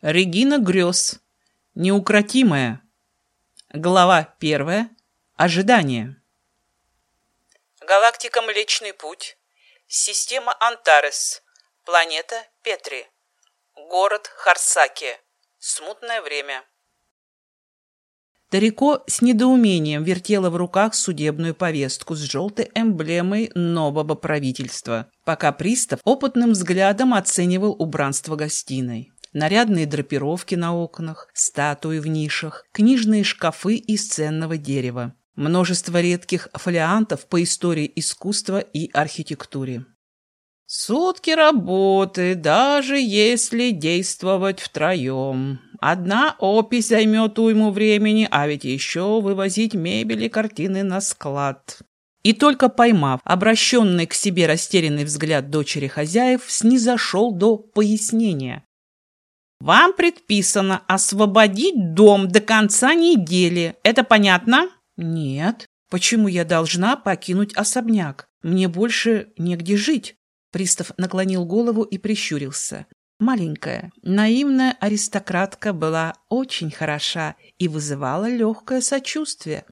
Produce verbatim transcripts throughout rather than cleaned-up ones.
Регина грез. Неукротимая. Глава первая. Ожидание. Галактика Млечный Путь. Система Антарес. Планета Петри. Город Харсаки. Смутное время. Тарико с недоумением вертела в руках судебную повестку с желтой эмблемой нового правительства, пока пристав опытным взглядом оценивал убранство гостиной. Нарядные драпировки на окнах, статуи в нишах, книжные шкафы из ценного дерева. Множество редких фолиантов по истории искусства и архитектуре. Сутки работы, даже если действовать втроем. Одна опись займет уйму времени, а ведь еще вывозить мебель и картины на склад. И только поймав обращенный к себе растерянный взгляд дочери хозяев, снизошел до пояснения. «Вам предписано освободить дом до конца недели. Это понятно?» «Нет. Почему я должна покинуть особняк? Мне больше негде жить». Пристав наклонил голову и прищурился. Маленькая, наивная аристократка была очень хороша и вызывала легкое сочувствие.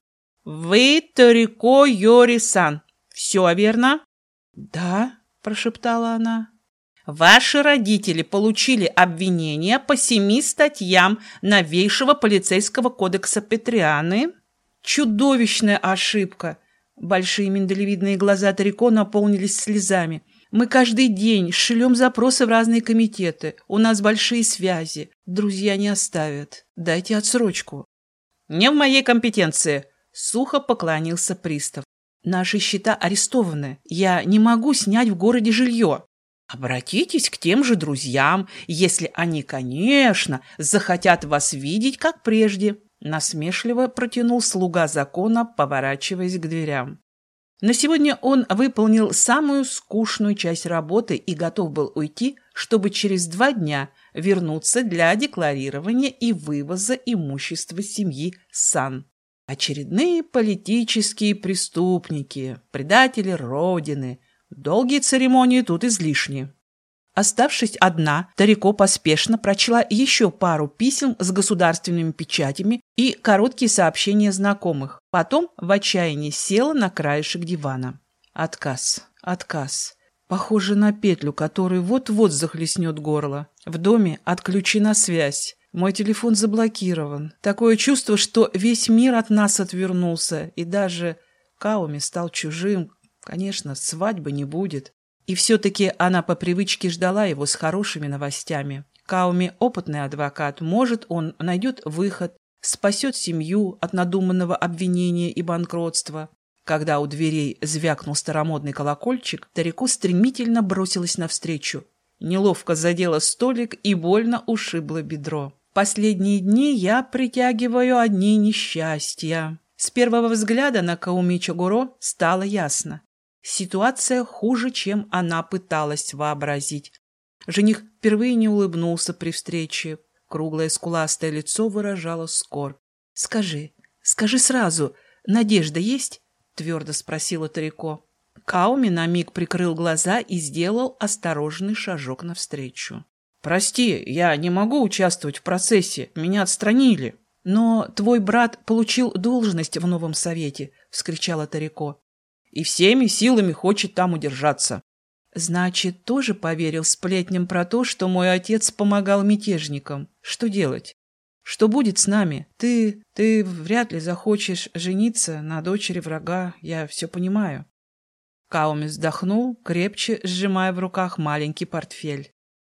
«Вы Тарико Йори-сан. Все верно?» «Да», – прошептала она. «Ваши родители получили обвинения по семи статьям новейшего полицейского кодекса Петрианы». «Чудовищная ошибка!» Большие миндалевидные глаза Тарико наполнились слезами. «Мы каждый день шлем запросы в разные комитеты. У нас большие связи. Друзья не оставят. Дайте отсрочку». «Не в моей компетенции», — сухо поклонился пристав. «Наши счета арестованы. Я не могу снять в городе жилье». «Обратитесь к тем же друзьям, если они, конечно, захотят вас видеть, как прежде», — насмешливо протянул слуга закона, поворачиваясь к дверям. На сегодня он выполнил самую скучную часть работы и готов был уйти, чтобы через два дня вернуться для декларирования и вывоза имущества семьи Сан. Очередные политические преступники, предатели Родины. Долгие церемонии тут излишни. Оставшись одна, Тарико поспешно прочла еще пару писем с государственными печатями и короткие сообщения знакомых. Потом в отчаянии села на краешек дивана. Отказ, отказ. Похоже на петлю, которая вот-вот захлестнет горло. В доме отключена связь. Мой телефон заблокирован. Такое чувство, что весь мир от нас отвернулся. И даже Каоми стал чужим. Конечно, свадьбы не будет. И все-таки она по привычке ждала его с хорошими новостями. Каоми опытный адвокат, может, он найдет выход, спасет семью от надуманного обвинения и банкротства. Когда у дверей звякнул старомодный колокольчик, Тарико стремительно бросилась навстречу. Неловко задела столик и больно ушибла бедро. Последние дни я притягиваю одни несчастья. С первого взгляда на Каоми Чагуро стало ясно. Ситуация хуже, чем она пыталась вообразить. Жених впервые не улыбнулся при встрече. Круглое скуластое лицо выражало скорбь. «Скажи, скажи сразу, надежда есть?» — твердо спросила Тарико. Каоми на миг прикрыл глаза и сделал осторожный шажок навстречу. «Прости, я не могу участвовать в процессе. Меня отстранили». «Но твой брат получил должность в новом совете», — вскричала Тарико. «И всеми силами хочет там удержаться». «Значит, тоже поверил сплетням про то, что мой отец помогал мятежникам. Что делать? Что будет с нами? Ты... ты вряд ли захочешь жениться на дочери врага, я все понимаю». Каоми вздохнул, крепче сжимая в руках маленький портфель.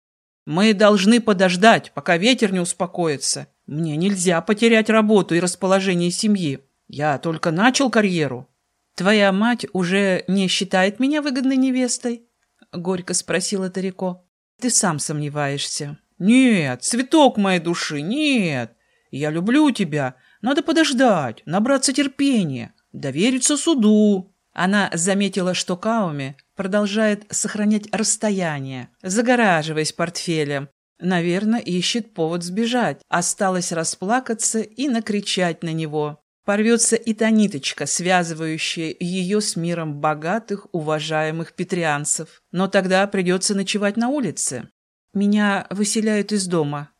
«Мы должны подождать, пока ветер не успокоится. Мне нельзя потерять работу и расположение семьи. Я только начал карьеру». «Твоя мать уже не считает меня выгодной невестой?» — горько спросила Тарико. «Ты сам сомневаешься». «Нет, цветок моей души, нет. Я люблю тебя. Надо подождать, набраться терпения, довериться суду». Она заметила, что Каоми продолжает сохранять расстояние, загораживаясь портфелем. Наверное, ищет повод сбежать. Осталось расплакаться и накричать на него. Порвется и та ниточка, связывающая ее с миром богатых, уважаемых петрианцев. Но тогда придется ночевать на улице. «Меня выселяют из дома.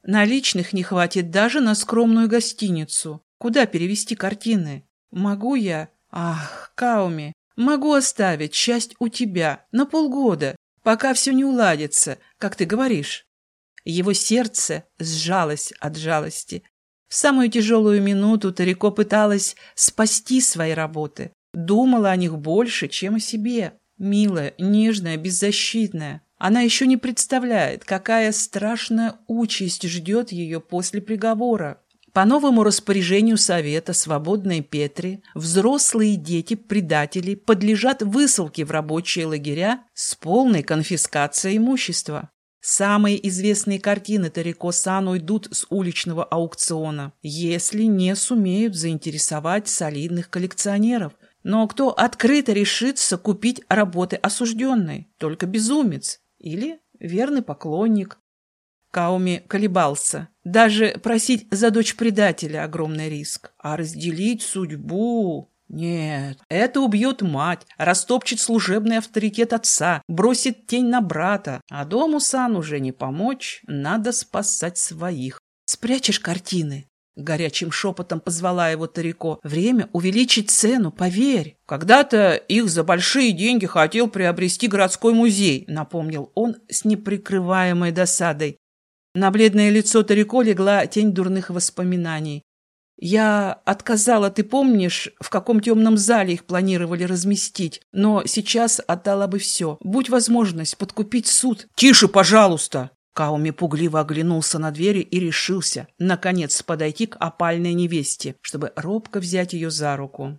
Наличных не хватит даже на скромную гостиницу. Куда перевести картины? Могу я? Ах, Кауми, могу оставить часть у тебя на полгода, пока все не уладится, как ты говоришь. Его сердце сжалось от жалости. В самую тяжелую минуту Тарико пыталась спасти свои работы. Думала о них больше, чем о себе. Милая, нежная, беззащитная. Она еще не представляет, какая страшная участь ждет ее после приговора. По новому распоряжению Совета «Свободной Петри» взрослые дети предателей подлежат высылке в рабочие лагеря с полной конфискацией имущества. Самые известные картины Тарико-сан уйдут с уличного аукциона, если не сумеют заинтересовать солидных коллекционеров. Но кто открыто решится купить работы осужденной? Только безумец или верный поклонник. Кауми колебался. Даже просить за дочь предателя огромный риск. А разделить судьбу... Нет, это убьет мать, растопчет служебный авторитет отца, бросит тень на брата. А дому Сан уже не помочь, надо спасать своих. Спрячешь картины? Горячим шепотом позвала его Тарико. Время увеличить цену, поверь. Когда-то их за большие деньги хотел приобрести городской музей, напомнил он с неприкрываемой досадой. На бледное лицо Тарико легла тень дурных воспоминаний. Я отказала, ты помнишь, в каком темном зале их планировали разместить, но сейчас отдала бы все. Будь возможность подкупить суд. Тише, пожалуйста! Кауми пугливо оглянулся на двери и решился, наконец, подойти к опальной невесте, чтобы робко взять ее за руку.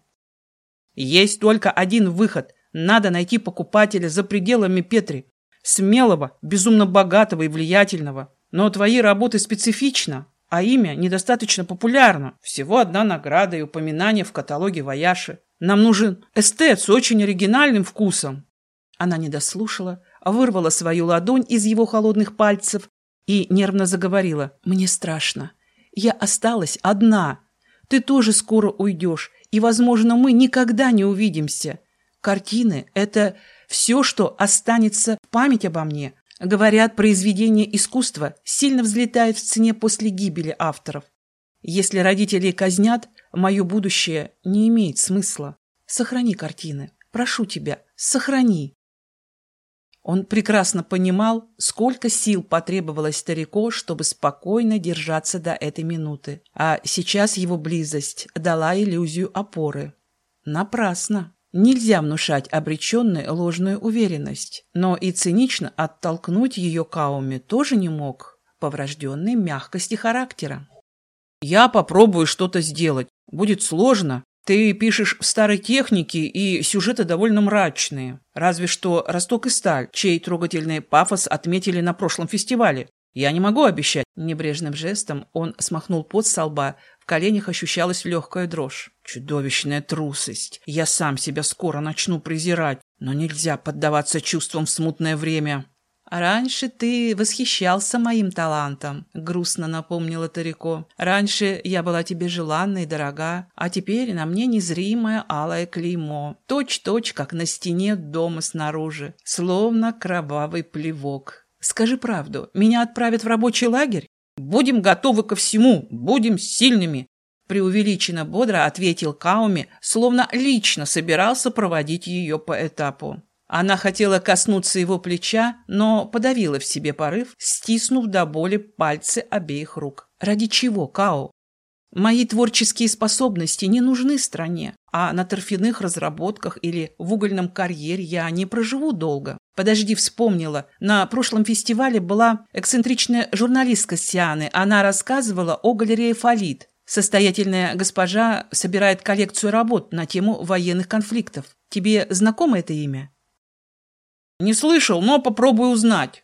Есть только один выход. Надо найти покупателя за пределами Петри. Смелого, безумно богатого и влиятельного. Но твои работы специфичны. А имя недостаточно популярно. Всего одна награда и упоминание в каталоге Вояши. Нам нужен эстет с очень оригинальным вкусом. Она не дослушала, вырвала свою ладонь из его холодных пальцев и нервно заговорила. «Мне страшно. Я осталась одна. Ты тоже скоро уйдешь, и, возможно, мы никогда не увидимся. Картины — это все, что останется в память обо мне. Говорят, произведение искусства сильно взлетает в цене после гибели авторов. Если родителей казнят, мое будущее не имеет смысла. Сохрани картины. Прошу тебя, сохрани». Он прекрасно понимал, сколько сил потребовалось Тарико, чтобы спокойно держаться до этой минуты. А сейчас его близость дала иллюзию опоры. Напрасно. Нельзя внушать обреченной ложную уверенность, но и цинично оттолкнуть ее Кауми тоже не мог, по врожденной мягкости характера. «Я попробую что-то сделать. Будет сложно. Ты пишешь в старой технике, и сюжеты довольно мрачные. Разве что «Росток и сталь», чей трогательный пафос отметили на прошлом фестивале. Я не могу обещать». Небрежным жестом он смахнул пот со лба. В коленях ощущалась легкая дрожь. Чудовищная трусость. Я сам себя скоро начну презирать. Но нельзя поддаваться чувствам в смутное время. «Раньше ты восхищался моим талантом», — грустно напомнила Тарико. «Раньше я была тебе желанна и дорога, а теперь на мне незримое алое клеймо. Точь-точь, как на стене дома снаружи, словно кровавый плевок. Скажи правду, меня отправят в рабочий лагерь? Будем готовы ко всему, будем сильными», — преувеличенно бодро ответил Кауми, словно лично собирался проводить ее по этапу. Она хотела коснуться его плеча, но подавила в себе порыв, стиснув до боли пальцы обеих рук. «Ради чего, Као? Мои творческие способности не нужны стране, а на торфяных разработках или в угольном карьере я не проживу долго. Подожди, вспомнила. На прошлом фестивале была эксцентричная журналистка Сианы. Она рассказывала о галерее «Фалит». Состоятельная госпожа собирает коллекцию работ на тему военных конфликтов. Тебе знакомо это имя?» «Не слышал, но попробую узнать».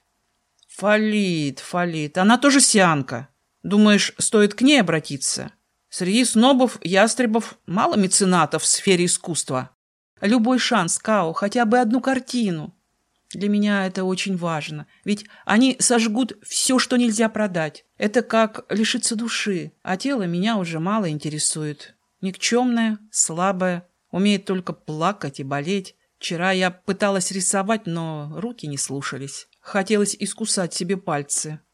«Фалит, Фалит. Она тоже сианка. Думаешь, стоит к ней обратиться? Среди снобов, ястребов мало меценатов в сфере искусства». «Любой шанс, Као, хотя бы одну картину. Для меня это очень важно, ведь они сожгут все, что нельзя продать. Это как лишиться души, а тело меня уже мало интересует. Никчемное, слабое, умеет только плакать и болеть. Вчера я пыталась рисовать, но руки не слушались. Хотелось искусать себе пальцы.